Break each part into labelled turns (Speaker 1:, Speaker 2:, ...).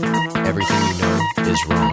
Speaker 1: everything you know is wrong.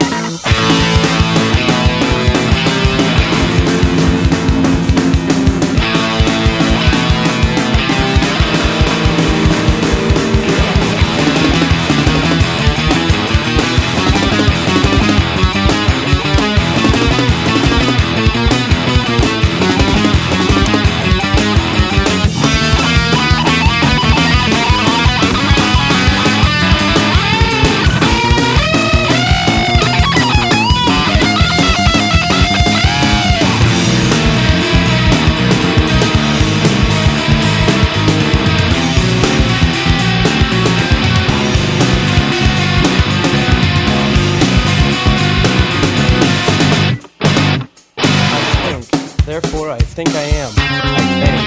Speaker 1: Therefore, I think I am. I think.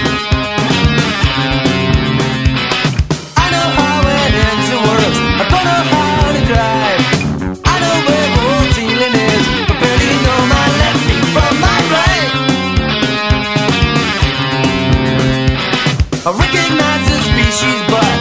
Speaker 2: I know how it ends and works. I don't know how to drive. I know where road ceiling is, but barely know my left feet from my right. I recognize the species, but